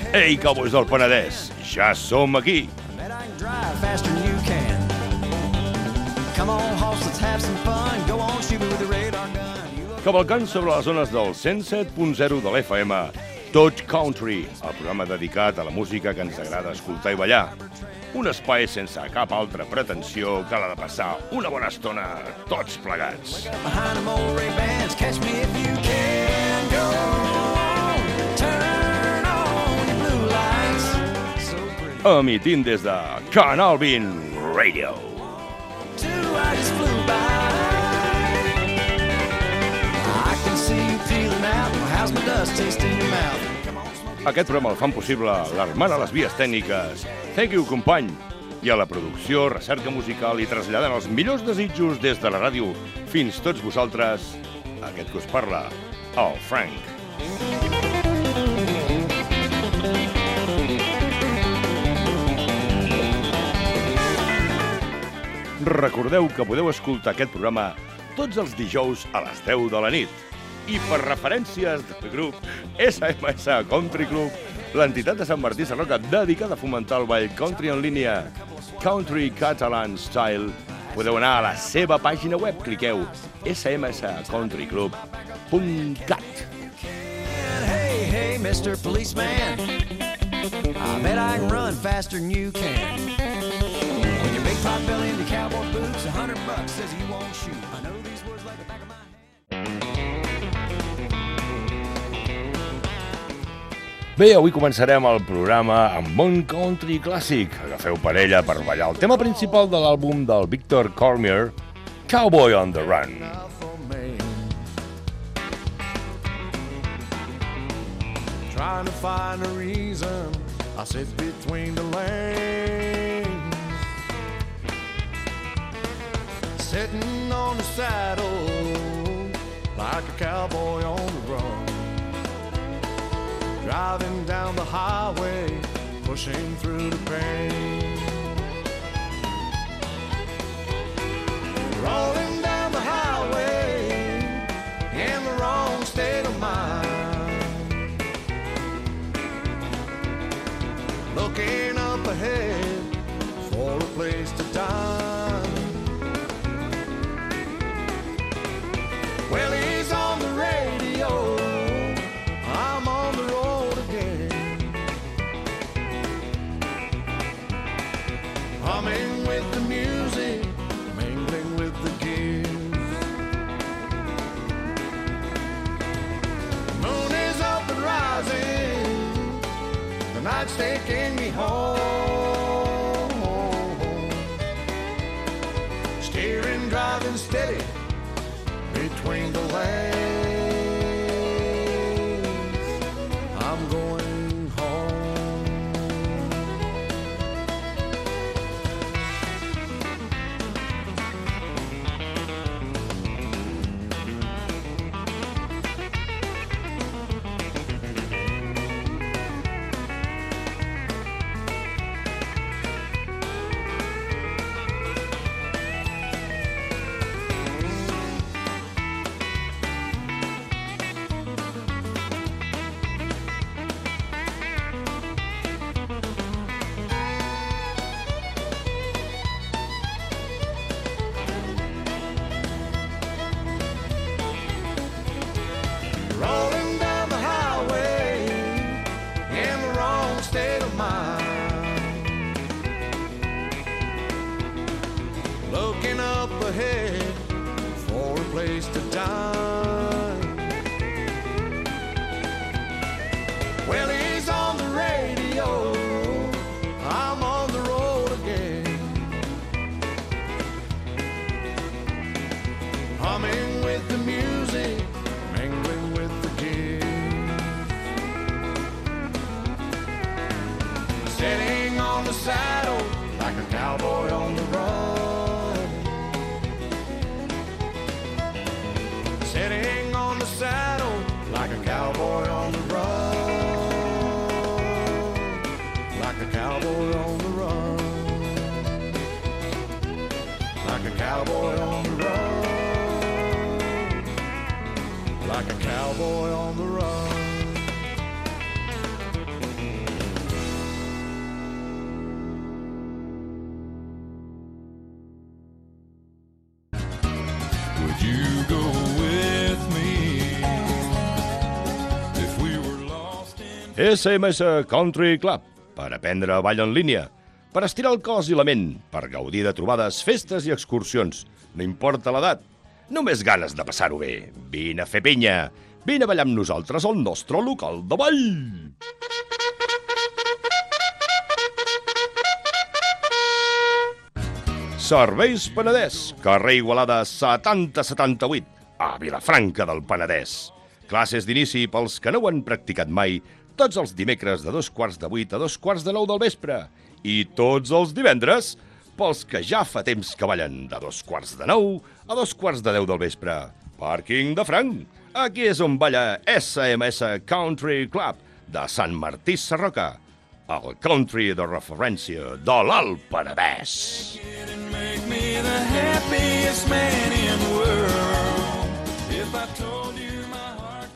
Ei, cowboys del Penedès, ja som aquí. Cavalcant sobre les zones del 107.0 de l'FM, Touch Country, el programa dedicat a la música que ens agrada escoltar i ballar. Un espai sense cap altra pretensió que la de passar una bona estona tots plegats. Emitint des de Canal 20 Radio. Aquest programa el fan possible l'Armada a les vies tècniques, Thank You Company, i a la producció, recerca musical i traslladant els millors desitjos des de la ràdio fins tots vosaltres, aquest que us parla, el Frank. Recordeu que podeu escoltar aquest programa tots els dijous a les 10 de la nit. I per referències del grup SMS Country Club, l'entitat de Sant Martí Sarroca dedicada a fomentar el ball country en línia Country Catalan Style, podeu anar a la seva pàgina web, cliqueu smscountryclub.cat. Hey, hey, Mr. Policeman, I bet I can run faster than you can. With your big pot belly and your cowboy boots, $100 says you won't shoot. I know these words like the back of my hand. Bé, avui començarem el programa amb bon country clàssic. Agafeu parella per ballar el tema principal de l'àlbum del Victor Cormier, Cowboy on the Run. Trying to find a reason, I sit between the lanes, sitting on the saddle like a cowboy on the run, driving down the highway, pushing through the pain, rolling down the highway in the wrong state of mind, looking up ahead for a place to dine. Well, he's on the radio, I'm on the road again, humming with the music, mingling with the gears. The moon is up and rising, the night's taking me home, steering, driving steady between the lanes, I'm going home. Rolling down the highway in the wrong state of mind, looking up ahead for a place to dine. Well, he's on the radio, I'm on the road again, humming with the music, mingling with the gears, sitting on the saddle like a cowboy on the run, sitting on the saddle like a cowboy on the run, like a cowboy on the run, like a cowboy on the run, like a cowboy on the run. SMS Country Club, per aprendre ball en línia, per estirar el cos i la ment, per gaudir de trobades, festes i excursions. No importa l'edat, només ganes de passar-ho bé. Vine a fer pinya, vine a ballar amb nosaltres al nostre local de ball. Serveis Penedès, carrer Igualada 7078, a Vilafranca del Penedès. Classes d'inici pels que no ho han practicat mai, tots els dimecres de 7:15 a 8:45 del vespre. I tots els divendres pels que ja fa temps que ballen de 8:45 a 9:45 del vespre. Pàrquing de Franc. Aquí és on balla SMS Country Club de Sant Martí Sarroca, el country de referència de l'Alt Penedès. Make me the happiest man in the world. If I told you my heart.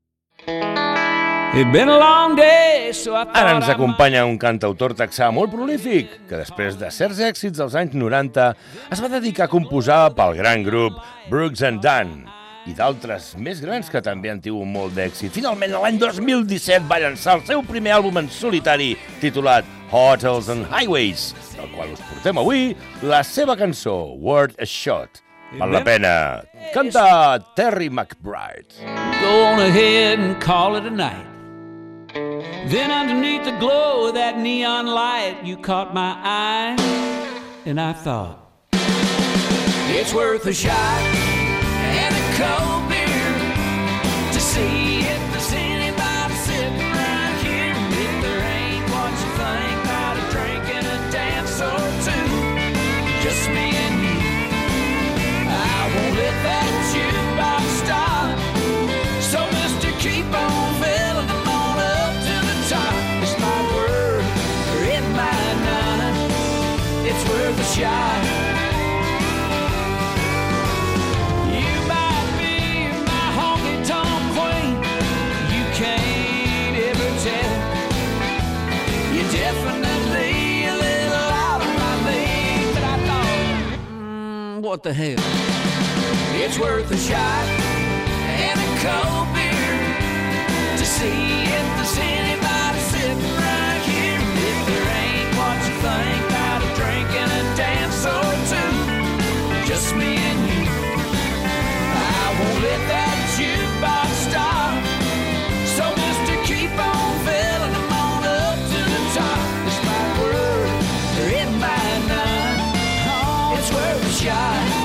It's been a long day, so I thought Ara ens acompanya un cantautor texà molt prolífic, que després de certs èxits dels anys 90 es va dedicar a composar pel gran grup Brooks and Dunn i d'altres més grans que també han tingut molt d'èxit. Finalment, l'any 2017 va llançar el seu primer àlbum en solitari titulat Hotels and Highways, del qual us portem avui la seva cançó, Worth a Shot. Val la pena. Canta Terry McBride. Go on ahead and call it a night. Then underneath the glow of that neon light, you caught my eye, and I thought, it's worth a shot and a cold beer to see if there's anybody sitting right here. If there ain't what you think about a drink and a dance or two, just me and you. I won't let that jukebox stop. So mister, keep on filling them on up to the top. It's my word, or it might not. It's worth a shot. You might be my honky-tonk queen. You can't ever tell. You're definitely a little out of my league. But I thought, what the hell? It's worth a shot and a cold beer to see if there's anybody sitting right here. If there ain't what you think about a drink and a dance or two, just me and you. I won't let that jukebox stop. So mister, keep on filling them on up to the top. It's my word, or it might not. Oh, it's worth a shot.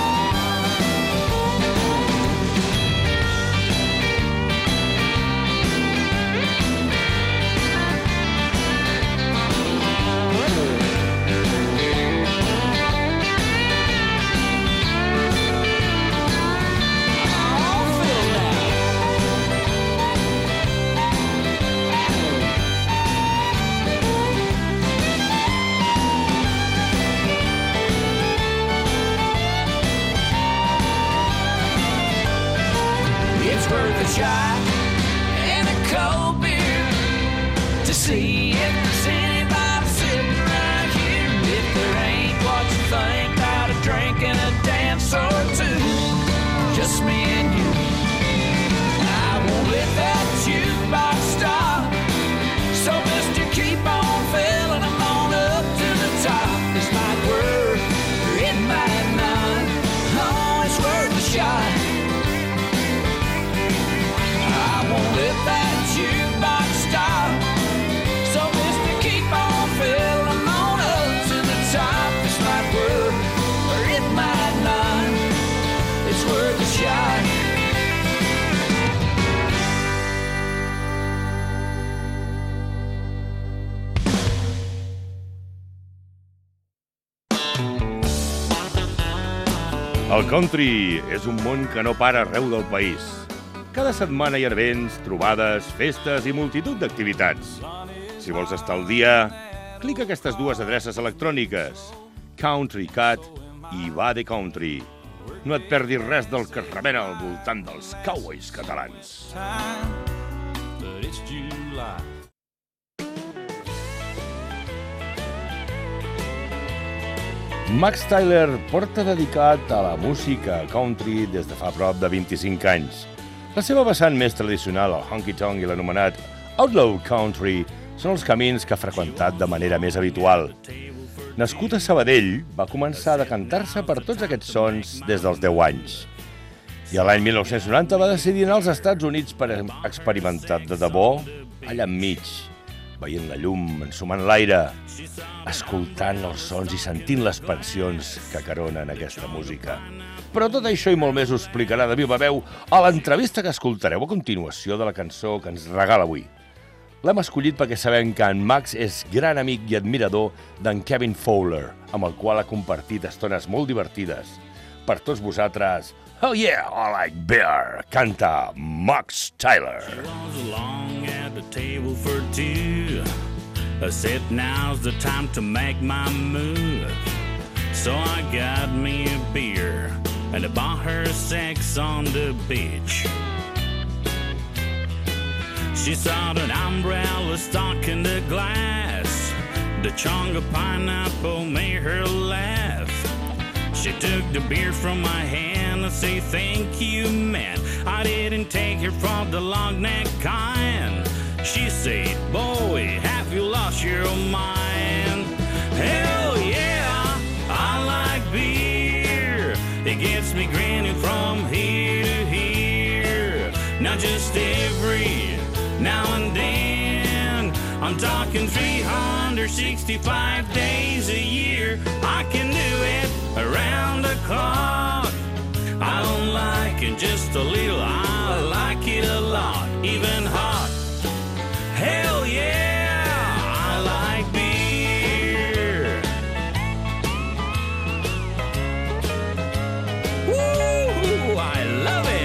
Worth a shot and a cold beer to see if there's anybody sitting right here. If there ain't what you think about a drink and a dance or two, just me and you. I won't let that jukebox stop. So mister, keep on filling them on up to the top. This might work or it might not. Oh, it's worth a shot. I won't let that jukebox stop. So mister, keep on filling them on up to the top. This might work, or it might not. It's worth a shot. El country és un món que no para arreu del país. Cada setmana hi ha events, trobades, festes i multitud d'activitats. Si vols estar al dia, clica aquestes dues adreces electròniques, Country Cat i Va de Country. No et perdis res del que es remena al voltant dels cowboys catalans. But it's July. Max Tyler porta dedicat a la música country des de fa prop de 25 anys. La seva vessant més tradicional, el honky-tonk i l'anomenat Outlaw Country són els camins que ha freqüentat de manera més habitual. Nascut a Sabadell, va començar a decantar-se per tots aquests sons des dels 10 anys. I l'any 1990 va decidir anar als Estats Units per experimentar de debò allà enmig, veient la llum, ensumant l'aire, escoltant els sons i sentint les pensions que caronen aquesta música. Però tot això i molt més ho explicarà de viva veu a l'entrevista que escoltareu a continuació de la cançó que ens regala avui. L'hem escollit perquè sabem que en Max és gran amic i admirador d'en Kevin Fowler, amb el qual ha compartit estones molt divertides. Per tots vosaltres, oh yeah, I like beer, canta Max Tyler. She was along at the table for two. I said now's the time to make my move. So I got me a beer and I bought her sex on the beach. She saw an umbrella stuck in the glass. The chunk of pineapple made her laugh. She took the beer from my hand and said, thank you, man. I didn't take her for the long neck kind. She said, boy, have you lost your mind? Hell yeah, I like beer. It gets me grinning from here to here. Not just every now and then. I'm talking 365 days a year. I can do it around the clock. I don't like it just a little, I like it a lot, even hot. Hell yeah, I like beer. Woo, I love it.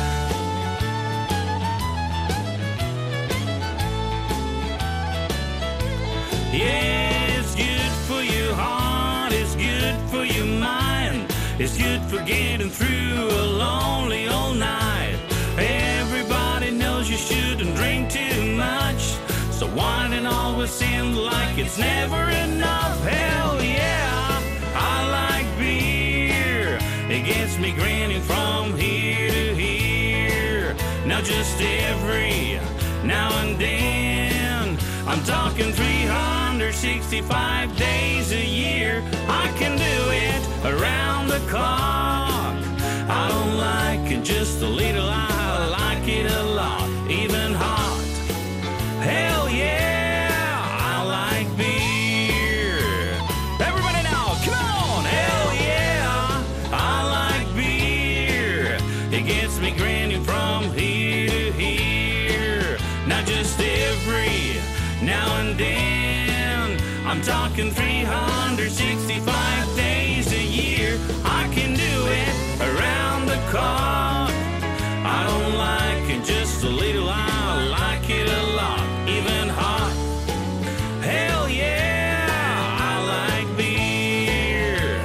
Yeah, it's good for your heart, it's good for your mind, it's good for getting through a lonely old night. Everybody knows you shouldn't drink too much, so wine and always seems like it's never enough. Hell yeah, I like beer. It gets me grinning from here to here. Now just every now and then, I'm talking 365 days a year. I can do it around the clock. I don't like it just a little, I like it a lot, even hot. Hell yeah, I like beer. Everybody now, come on! Hell yeah, I like beer. It gets me grinning from here to here. Not just every now and then, I'm talking 365 days a year. I can do it around the clock. I don't like it just a little, I like it a lot, even hot. Hell yeah, I like beer.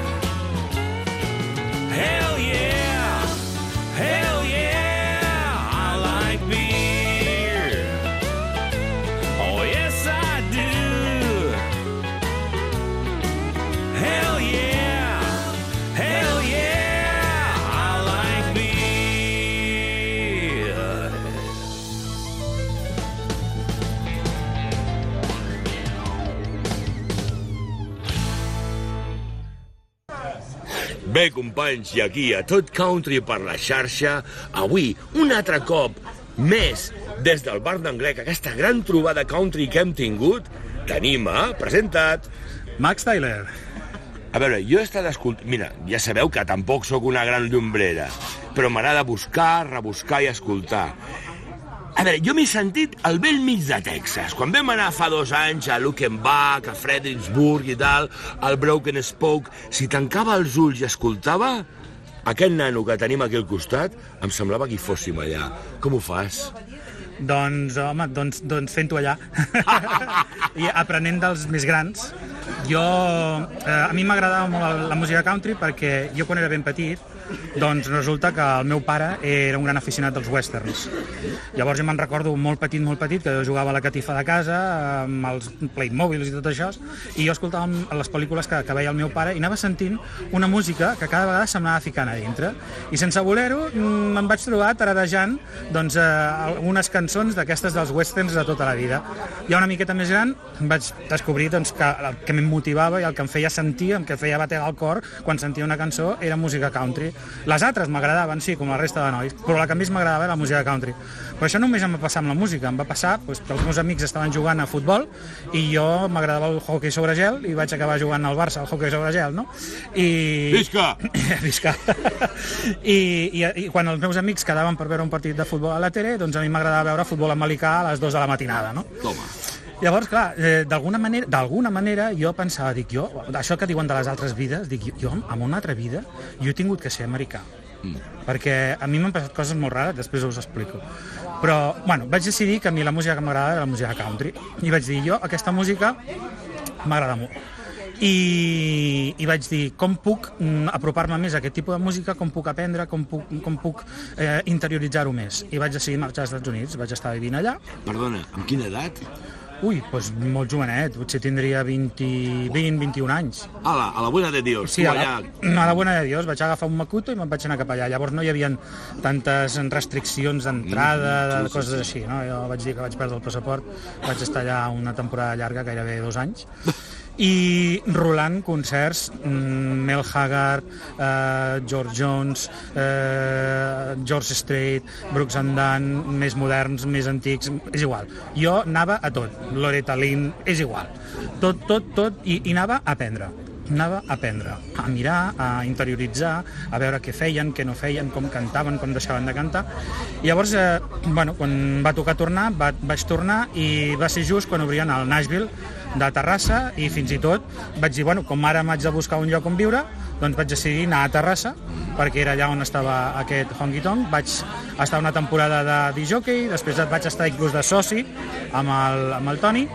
Hell yeah, I like beer. Oh yes I do. Hell yeah, I like beer. Bé, companys, i aquí a Tot Country per la xarxa, avui, un altre cop més des del Bar d'en Grec, aquesta gran trobada country que hem tingut, tenim presentat Max Tyler. A veure, jo he estat escoltant... Mira, ja sabeu que tampoc sóc una gran llumbrera, però m'agrada buscar, rebuscar i escoltar. A veure, jo m'he sentit al vell mig de Texas. Quan vam anar fa 2 anys a Luckenbach, a Fredericksburg i tal, al Broken Spoke, si tancava els ulls i escoltava, aquest nano que tenim aquí al costat, em semblava que hi fóssim allà. Com ho fas? Doncs, home, fent-ho allà. I aprenent dels més grans. a mi m'agradava molt la música country perquè jo quan era ben petit doncs resulta que el meu pare era un gran aficionat dels westerns. Llavors jo me'n recordo molt petit, que jo jugava a la catifa de casa amb els Playmobils i tot això, i jo escoltava les pel·lícules que veia el meu pare i anava sentint una música que cada vegada se'm anava ficant a dintre. I sense voler-ho me'n vaig trobar tararejant doncs, algunes cançons d'aquestes dels westerns de tota la vida. Ja una miqueta més gran vaig descobrir doncs, que el que em motivava i el que em feia sentir, el que feia bategar el cor quan sentia una cançó era música country. Les altres m'agradaven, sí, com la resta de nois, però la que més m'agradava era la música country. Però això només em va passar amb la música, em va passar doncs, que els meus amics estaven jugant a futbol i jo m'agradava el hoquei sobre gel i vaig acabar jugant al Barça al hoquei sobre gel, no? Visca! Visca! I quan els meus amics quedaven per veure un partit de futbol a la tele, doncs a mi m'agradava veure futbol americà a les 2 de la matinada, no? Toma. Llavors, clar, d'alguna manera jo pensava, això que diuen de les altres vides, jo en una altra vida jo he tingut que ser americà. Perquè a mi m'han passat coses molt rares, després us explico. Però, bueno, vaig decidir que a mi la música que m'agradava era la música country. I vaig dir, aquesta música m'agrada molt. I vaig dir, com puc apropar-me més a aquest tipus de música, com puc aprendre, com puc interioritzar-ho més. I vaig decidir marxar als Estats Units, vaig estar vivint allà. Perdona, amb quina edat? Ui, doncs molt jovenet, potser tindria 21 anys. A la buena de Dios. Sí, a la buena de Dios. Vaig agafar un Macuto i me'n vaig anar cap allà. Llavors no hi havia tantes restriccions d'entrada, de coses així, no? Jo vaig dir que vaig perdre el passaport, vaig estar allà una temporada llarga, gairebé 2 anys, i rolant concerts, Mel Haggard, George Jones, George Strait, Brooks and Dunn, més moderns, més antics, és igual. Jo anava a tot, Loretta Lynn, és igual. Tot, i anava a aprendre. A mirar, a interioritzar, a veure què feien, què no feien, com cantaven, com deixaven de cantar. I llavors, quan va tocar tornar, vaig tornar i va ser just quan obrien el Nashville de Terrassa i fins i tot vaig dir, com ara m'haig de buscar un lloc on viure, doncs vaig decidir anar a Terrassa perquè era allà on estava aquest honky tonk. Vaig estar una temporada de disc-jockey, després vaig estar inclús de soci amb el Toni.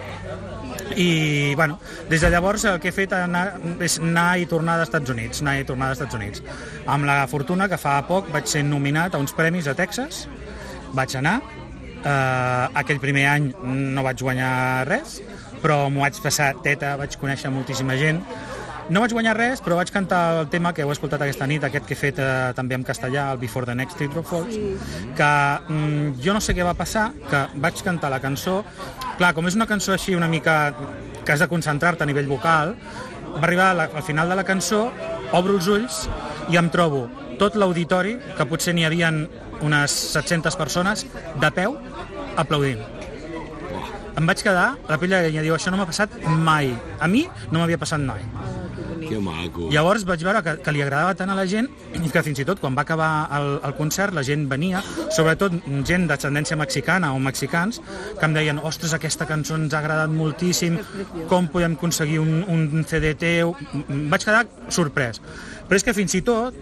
I, des de llavors el que he fet és anar i tornar als Estats Units. Amb la fortuna que fa poc vaig ser nominat a uns premis a Texas, vaig anar, aquell primer any no vaig guanyar res, però m'ho vaig passar teta, vaig conèixer moltíssima gent. No vaig guanyar res, però vaig cantar el tema que heu escoltat aquesta nit, aquest que he fet també en castellà, el Before the Next Street Rock Falls, que jo no sé què va passar, que vaig cantar la cançó. Clar, com és una cançó així una mica que has de concentrar-te a nivell vocal, va arribar al final de la cançó, obro els ulls i em trobo tot l'auditori, que potser n'hi havia unes 700 persones, de peu, aplaudint. Em vaig quedar, la pell de gallina, diu, això no m'ha passat mai. A mi no m'havia passat mai. Que maco. Llavors vaig veure que li agradava tant a la gent i que fins i tot quan va acabar el concert la gent venia, sobretot gent d'ascendència mexicana o mexicans, que em deien, ostres, aquesta cançó ens ha agradat moltíssim, com podem aconseguir un CD teu? Vaig quedar sorprès. Però és que fins i tot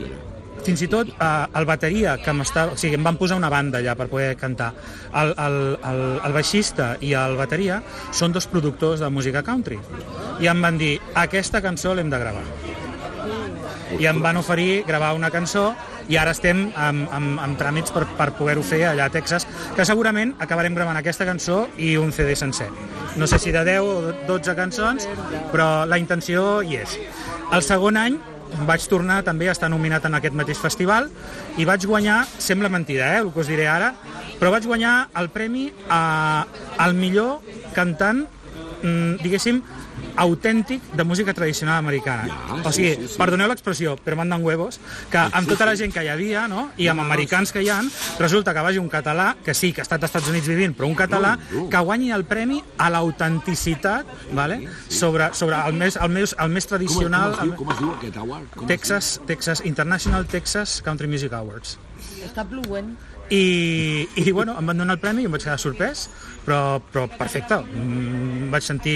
el bateria que em van posar una banda allà per poder cantar, el baixista i el bateria són 2 productors de música country i em van dir, aquesta cançó l'hem de gravar, i em van oferir gravar una cançó i ara estem amb tràmits per poder-ho fer allà a Texas, que segurament acabarem gravant aquesta cançó i un CD sencer. No sé si de 10 o 12 cançons, però la intenció hi és. El segon any vaig tornar també a estar nominat en aquest mateix festival i vaig guanyar, sembla mentida, el que us diré ara, però vaig guanyar el premi al millor cantant, diguéssim, autèntic de música tradicional americana. O sigui, perdoneu l'expressió, però manden huevos, que amb tota la gent que hi havia, no?, i amb americans que hi ha, resulta que vagi un català, que sí, que ha estat als Estats Units vivint, però un català que guanyi el premi a l'autenticitat, sobre el més tradicional... Com es diu aquest award? Texas International Texas Country Music Awards. Està plovent. I em van donar el premi i em vaig quedar sorprès, però perfecte. vaig sentir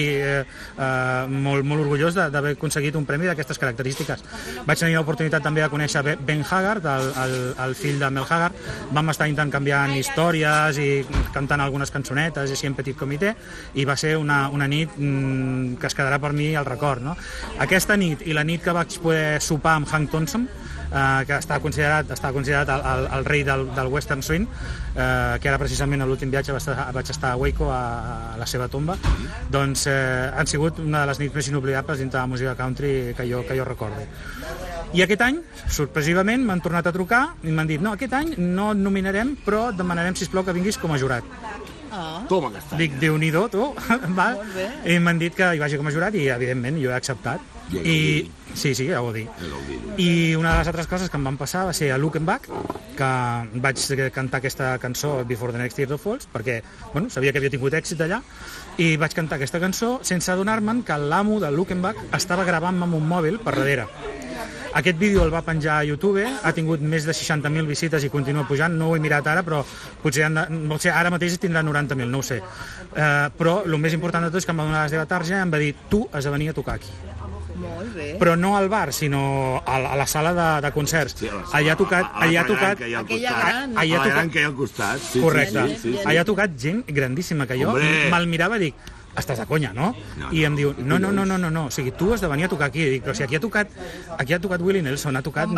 molt orgullós d'haver aconseguit un premi d'aquestes característiques. Vaig tenir l'oportunitat també de conèixer Ben Haggard, el fill de Mel Haggard. Vam estar intercanviant històries i cantant algunes cançonetes, així en petit comitè, i va ser una nit que es quedarà per mi al record, no? Aquesta nit i la nit que vaig poder sopar amb Hank Thompson, que està considerat el rei del Western Swing, que ara precisament a l'últim viatge vaig estar a Waco, a la seva tomba, doncs han sigut una de les nits més inoblidables dintre de la música country que jo recordo. I aquest any, sorpresivament, m'han tornat a trucar i m'han dit, no, aquest any no et nominarem, però et demanarem, sisplau, que vinguis com a jurat. Toma, que està. Dic, Déu-n'hi-do, tu. I m'han dit que hi vagi com a jurat i, evidentment, jo he acceptat. Sí, ja ho dic. I una de les altres coses que em van passar va ser a Luckenbach, que vaig cantar aquesta cançó Before the Next Tears of Falls, perquè sabia que havia tingut èxit allà, i vaig cantar aquesta cançó sense adonar-me'n que l'amo de Luckenbach estava gravant-me amb un mòbil per darrere. Aquest vídeo el va penjar a YouTube, ha tingut més de 60.000 visites i continua pujant, no ho he mirat ara, però potser ara mateix tindrà 90.000, no ho sé. Però el més important de tot és que em va donar la seva targeta i em va dir, tu has de venir a tocar aquí. Molt bé. Però no al bar, sinó a la sala de concerts. Allà ha tocat... Aquella gran que hi ha al costat. Correcte. Allà ha tocat gent grandíssima, que jo me'l mirava i dic, estàs de conya, no? I em diu, no, o sigui, tu has de venir a tocar aquí. Dic, però si aquí ha tocat Willie Nelson, ha tocat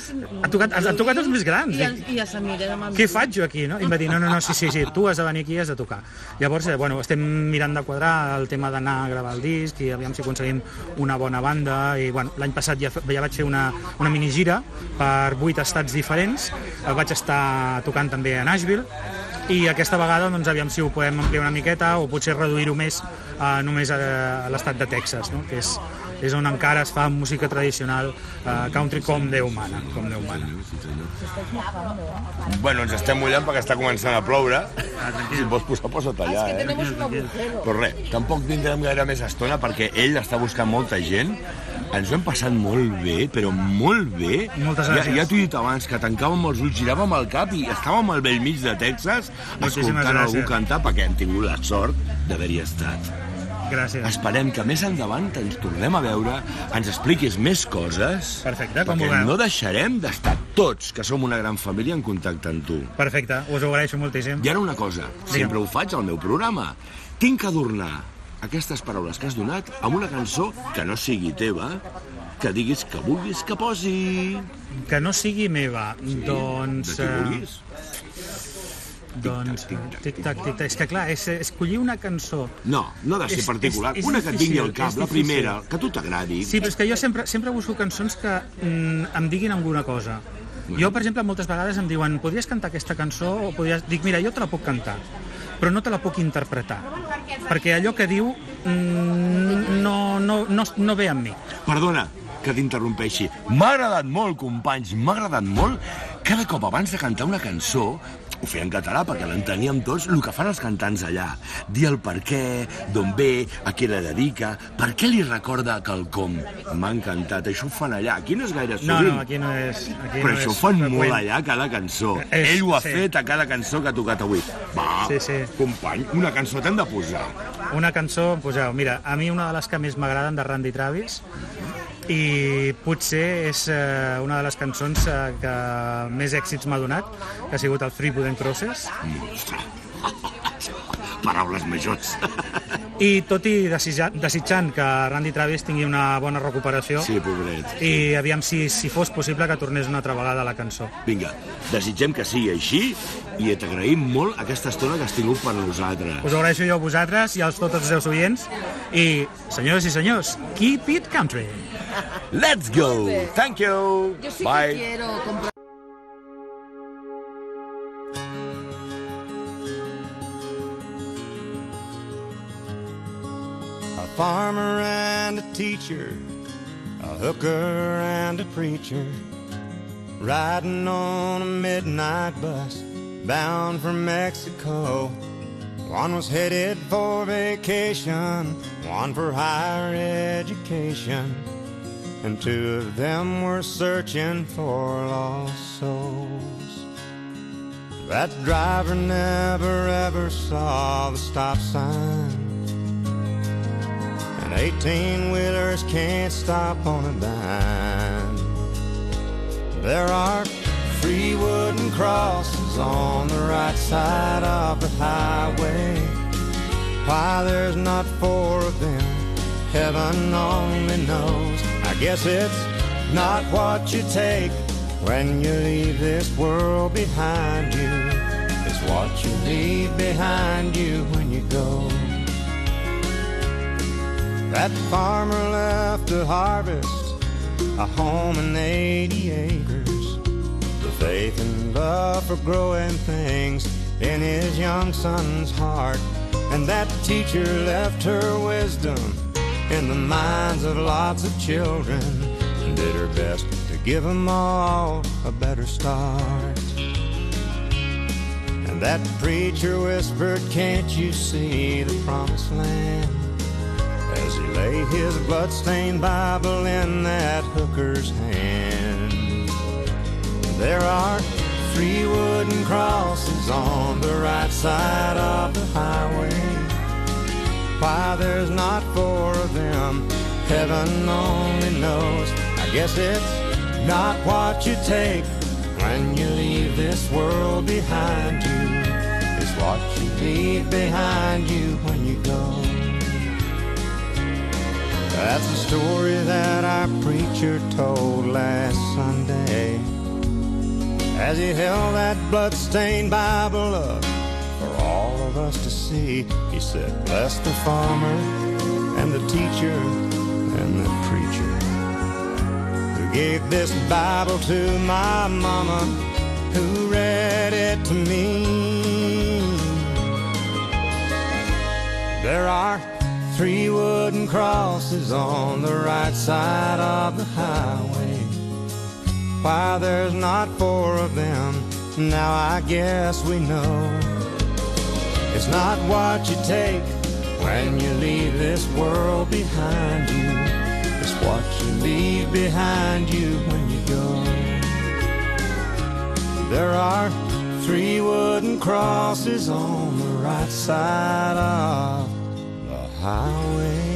els més grans. I a Samira de Mamí. Què faig jo aquí, no? I em va dir, no, sí, tu has de venir aquí i has de tocar. Llavors, estem mirant de quadrar el tema d'anar a gravar el disc i aviam si aconseguim una bona banda. I l'any passat ja vaig fer una minigira per 8 estats diferents. Vaig estar tocant també a Nashville. I aquesta vegada, doncs, aviam si ho podem ampliar una miqueta o potser reduir-ho més només a l'estat de Texas, no? Que és on encara es fa música tradicional country com Déu mana. Bueno, ens estem mullant perquè està començant a ploure. Si vols posar, posa't allà, que tenemos un agujero. Però res, tampoc tindrem gaire més estona perquè ell està buscant molta gent. Ens ho hem passat molt bé, però molt bé. Moltes gràcies. Ja t'ho he dit abans, que tancàvem els ulls, giràvem el cap i estàvem al bell mig de Texas escoltant algú cantar perquè hem tingut la sort d'haver-hi estat. Gràcies. Esperem que més endavant ens tornem a veure, ens expliquis més coses. Perfecte, com perquè vulgueu. no deixarem d'estar tots, que som una gran família, en contacte amb tu. Perfecte, us ho agraeixo moltíssim. I ara una cosa, sempre ho faig al meu programa. Tinc que adornar aquestes paraules que has donat amb una cançó que no sigui teva, que diguis que vulguis que posi. Que no sigui meva, doncs... De qui vulguis. Doncs, tic-tac. És que, clar, escollir una cançó... No ha de ser particular. Una que et vingui al cap, la primera, que a tu t'agradi. Sí, però és que jo sempre busco cançons que em diguin alguna cosa. Jo, per exemple, moltes vegades em diuen, podries cantar aquesta cançó? O podries... Dic, mira, jo te la puc cantar, però no te la puc interpretar, perquè allò que diu no ve amb mi. Perdona que t'interrompeixi. M'ha agradat molt, companys, m'ha agradat molt. Cada cop abans de cantar una cançó, ho feia en català perquè l'enteníem tots, el que fan els cantants allà. Dir el per què, d'on ve, a què la dedica, per què li recorda quelcom. M'ha encantat, això ho fan allà. Aquí no és gaire sovint. No, aquí no és. Però això ho fan molt allà, cada cançó. Ell ho ha fet a cada cançó que ha tocat avui. Va, company, una cançó t'hem de posar. Una cançó, poseu. Mira, a mi una de les que més m'agraden de Randy Travis, i potser és una de les cançons que més èxits m'ha donat, que ha sigut el Three Wooden Crosses. Paraules majors. I tot i desitjant que Randy Travis tingui una bona recuperació. Sí, pobret. I aviam si fos possible que tornés una altra vegada a la cançó. Vinga, desitgem que sigui així i t'agraïm molt aquesta estona que has tingut per nosaltres. Us ho agraeixo jo a vosaltres i a tots els seus oients. I, senyores i senyors, keep it country. Let's go! Thank you! Yo sí Bye! que quiero comprar. A farmer and a teacher, a hooker and a preacher, riding on a midnight bus bound for Mexico. One was headed for vacation, one for higher education, and two of them were searching for lost souls. That driver never ever saw the stop sign, 18-wheelers can't stop on a dime. There are 3 wooden crosses on the right side of the highway. Why there's not 4 of them, heaven only knows. I guess it's not what you take when you leave this world behind you. It's what you leave behind you when you go. That farmer left to harvest a home and 80 acres. The faith and love for growing things in his young son's heart. And that teacher left her wisdom in the minds of lots of children and did her best to give them all a better start. And that preacher whispered, "Can't you see the promised land?" as he lay his blood-stained Bible in that hooker's hand. There are 3 wooden crosses on the right side of the highway. Why there's not 4 of them, heaven only knows. I guess it's not what you take when you leave this world behind you. It's what you leave behind you when you go. That's the story that our preacher told last Sunday as he held that blood-stained Bible up for all of us to see. He said, "Bless the farmer and the teacher and the preacher who gave this Bible to my mama, who read it to me." There are 3 wooden crosses on the right side of the highway. Why there's not 4 of them, now I guess we know. It's not what you take when you leave this world behind you. It's what you leave behind you when you go. There are 3 wooden crosses on the right side of the highway.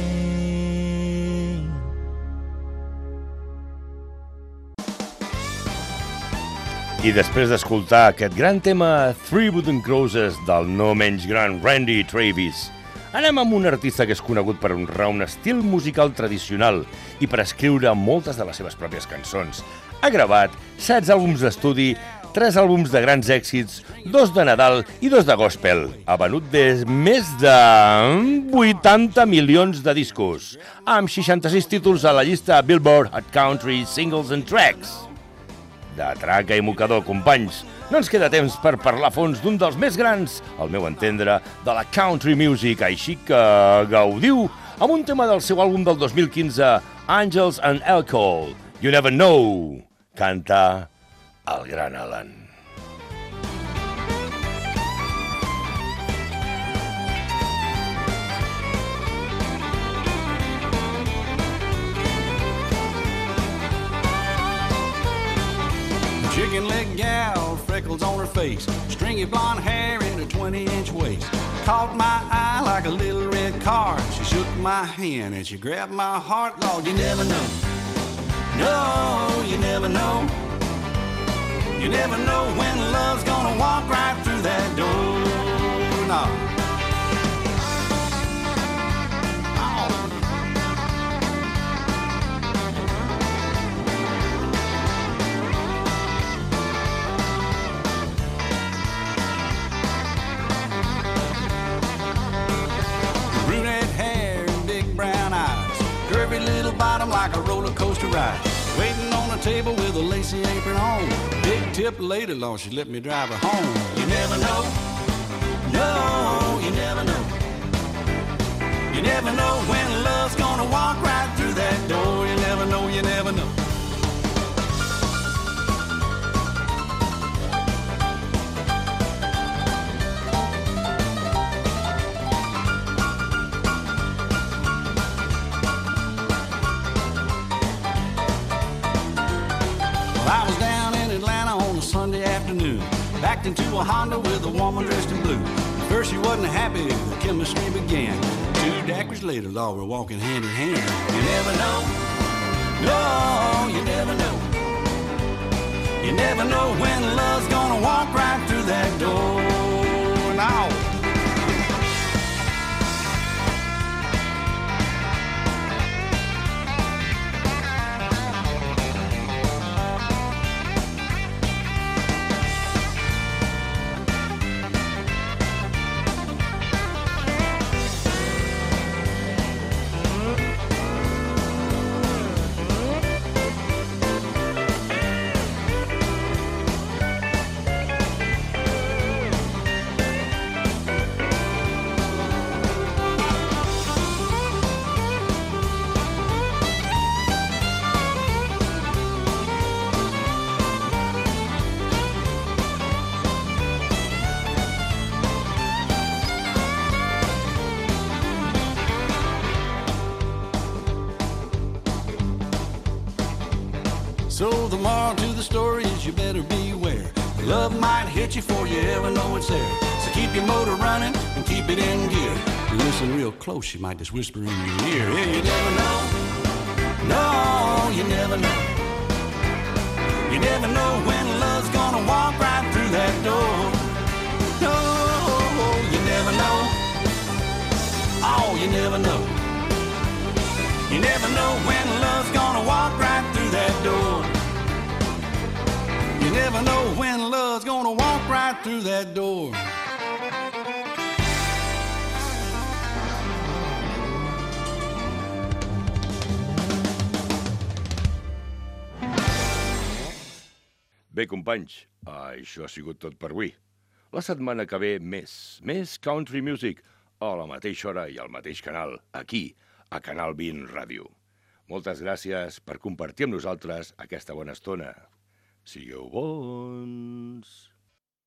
I després d'escoltar aquest gran tema 3 Wooden Crosses del no menys gran Randy Travis, anem amb un artista que és conegut per honrar un estil musical tradicional i per escriure moltes de les seves pròpies cançons. Ha gravat 16 àlbums d'estudi, 3 àlbums de grans èxits, 2 de Nadal i 2 de gospel. Ha venut més de 80 milions de discos, amb 66 títols a la llista Billboard Hot Country Singles and Tracks. De traca i mocador, companys, no ens queda temps per parlar a fons d'un dels més grans, al meu entendre, de la country music, així que gaudiu amb un tema del seu àlbum del 2015, Angels and Alcohol. You Never Know, canta el gran Alan. Chicken-leg gal, freckles on her face, stringy blonde hair in a 20-inch waist. Caught my eye like a little red car. She shook my hand and she grabbed my heart. Lord, you never know. No, you never know. You never know when love's gonna walk right through that door. No. Curvy little bottom like a roller coaster ride. Waiting on a table with a lacy apron on. Big tip lady, Lord, she let me drive her home. You never know. No, you never know. You never know when love's gonna walk right through that door. You never know, you never know. I was down in Atlanta on a Sunday afternoon, backed into a Honda with a woman dressed in blue. At first she wasn't happy, the chemistry began. Two daiquiris later, Lord, we're walking hand in hand. You never know, no, you never know. You never know when love's gonna walk right through that door. Now. So the moral to the story is you better beware. Love might hit you before you ever know it's there. So keep your motor running and keep it in gear. Listen real close, she might just whisper in your ear. Yeah, you never know. No, you never know. You never know when love's gonna walk right through that door. No, you never know. Oh, you never know. You never know when love's gonna walk right through that door. You never know when love's gonna walk right through that door. Bé, companys, això ha sigut tot per avui. La setmana que ve més country music, a la mateixa hora i al mateix canal, aquí, a Canal 20 Ràdio. Moltes gràcies per compartir amb nosaltres aquesta bona estona. Sigueu bons!